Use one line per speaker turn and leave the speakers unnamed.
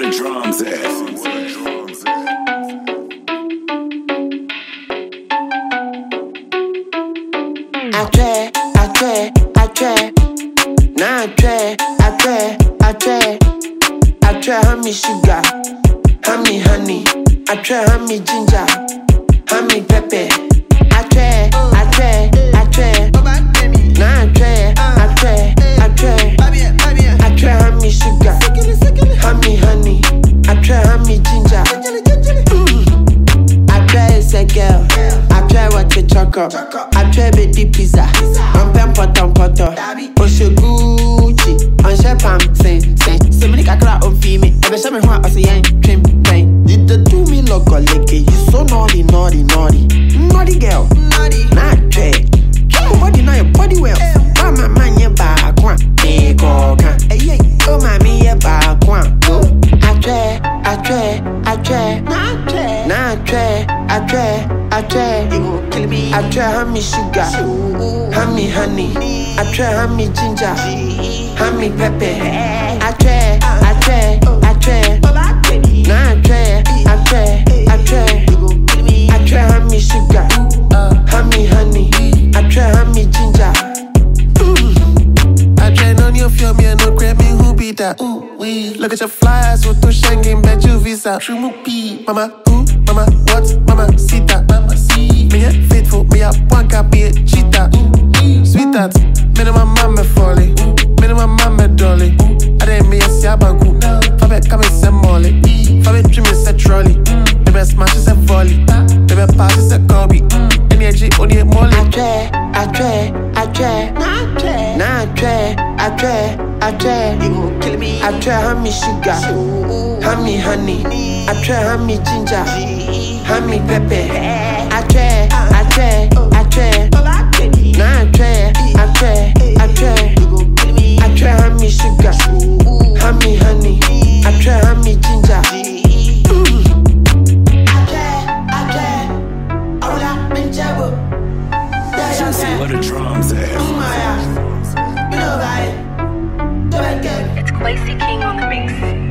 the drums at?
I try honey sugar, honey honey. I try honey ginger, honey pepper. I try. Nah, I try honey sugar, honey honey. I try honey ginger. I try as a girl. I try what you choco. I try baby pizza. I'm poto. Osho Gucci, on Shepam, say. So many kakra on female. Ever show me what I say ain't trim pain. Did the do me look or lick it? You so naughty. Naughty girl. Not try. Your body know your body well. Why my man your back one? Big organ. Hey, oh my me your back one. I try. You gon' kill me. I try honey sugar, honey honey. I try honey ginger, honey pepper. I try. You gon' kill me. I try honey sugar, honey honey. I try honey ginger.
I try no new feel me and no grab me who be that. Look at your flyers with two shangin' bed you visa. Shumupi, mama, mama, what, mama, sita, mama, see. Me a faithful, me a one be a cheetah. Sweetheart, me no my mama folly, me no my mama dolly. I didn't me a siabanku, Fabe come and say molly, Fabe dream is a trolley. The best match is a volley, the best pass is a Kobe. Energy only a molly.
I try.
You gon' kill me.
I try honey sugar, honey honey. I try honey ginger, honey pepper. I try.
You gon' kill me.
I try honey sugar, honey honey. I try honey ginger.
Where the drums at?
It's Quasi King on the mix.